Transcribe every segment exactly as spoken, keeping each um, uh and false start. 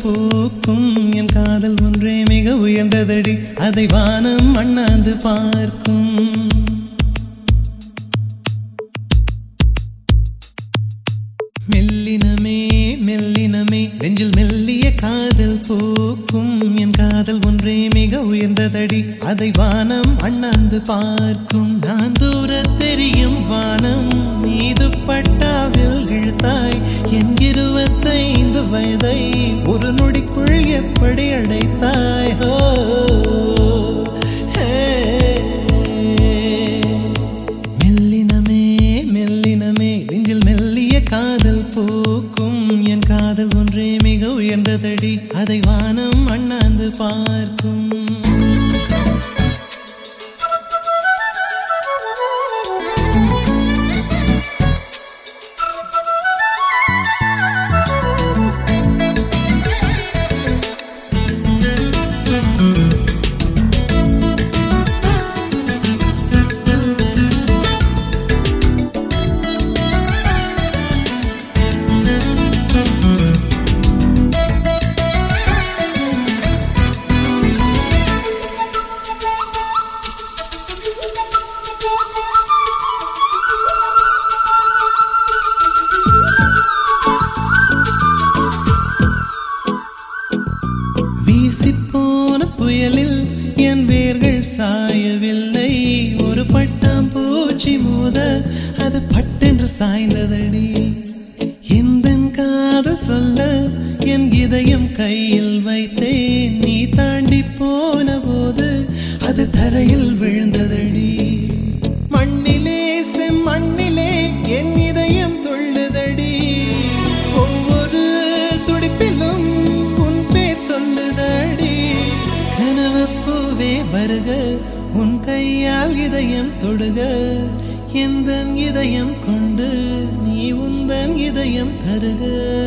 பூக்கும் என் காதல் ஒன்றே மிக உயர்ந்ததடி அதை வானம் அண்ணாந்து பார்க்கும் மெல்லினமே மெல்லினமே நெஞ்சில் மெல்லிய காதல் பூக்கும் என் காதல் ஒன்றே மிக உயர்ந்ததடி அதை வானம் அண்ணாந்து பார்க்கும் நான் தூர தெரியும் வானம் மீது பட்டாவில் இழுத்தாய் என் இருபத்தைந்து வயதை ஒரு நொடிக்குள் எப்படி அடைத்தாய் ஹோ மெல்லினமே மெல்லினமே நெஞ்சில் மெல்லிய காதல் பூக்கும் என் காதல் ஒன்றே மிக உயர்ந்ததடி அதை வானம் அண்ணாந்து பார்க்கும் வீசிப்போன புயலில் என் வேர்கள் சாயவில்லை ஒரு பட்டாம் பூச்சி மோத அது பட்டென்று சாய்ந்ததடி இந்த காதல் சொல்ல என் இதயம் கையில் வைத்தேன் நீ தாண்டி போன போது அது தரையில் விழுந்ததடி மண்ணிலே செம்மண்ணிலே என் இதயம் துள்ளுதடி ஒவ்வொரு துடிப்பிலும் உன் பேர் சொல்லுதடி கனவு பூவே வருக உன் கையால் இதயம் தொடுக எந்தன் இதயம் கொண்டு நீ உந்தன் இதயம் தருக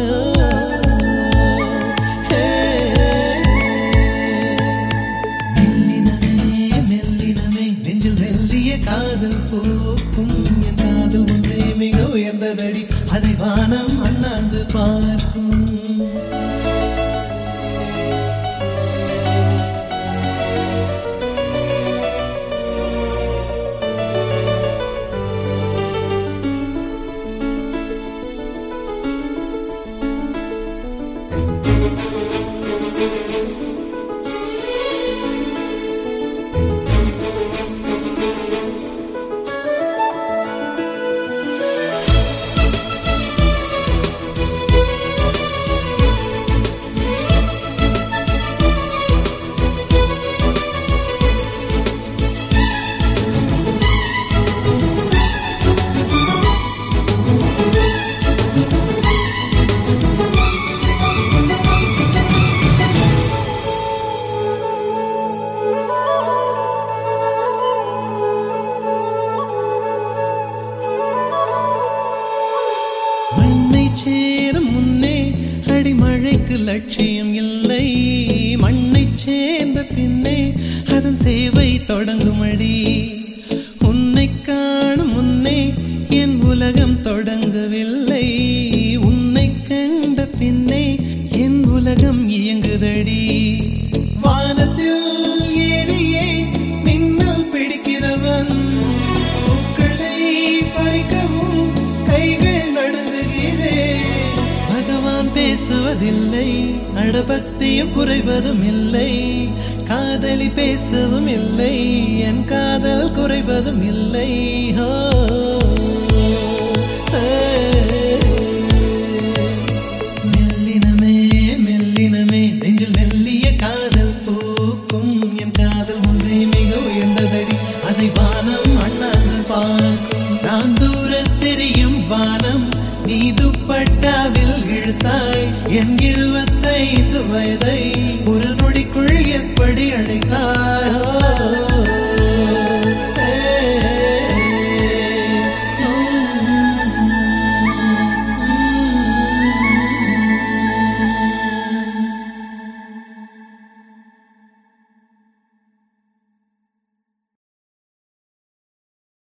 மெல்லினமே மெல்லினமே நெஞ்சில் மெல்லிய காதல் பூக்கும் என் காதல் ஒன்றே மிக உயர்ந்ததடி அதை வானம் அண்ணாந்து பார்க்கும் சேரும் முன்னே அடிமழைக்கு லட்சியம் இல்லை மண்ணை சேர்ந்த பின்னே அதன் சேவை தொடங்கும் அடி உன்னை காணும் முன்னே என் உலகம் தொடங்கவில்லை உன்னை கண்ட பின்னே என் உலகம் இயங்குதடி வானத்தில் ஏறியே மின்னல் பிடிக்கிறவன் பூக்களை பறிக்கவும் கைகள் நடுங்குகிறேன் பகவான் பேசுவதில்லை அடபக்தியும் குறைவதும் இல்லை காதலி பேசவும் இல்லை என் காதல் குறைவதும் இல்லை.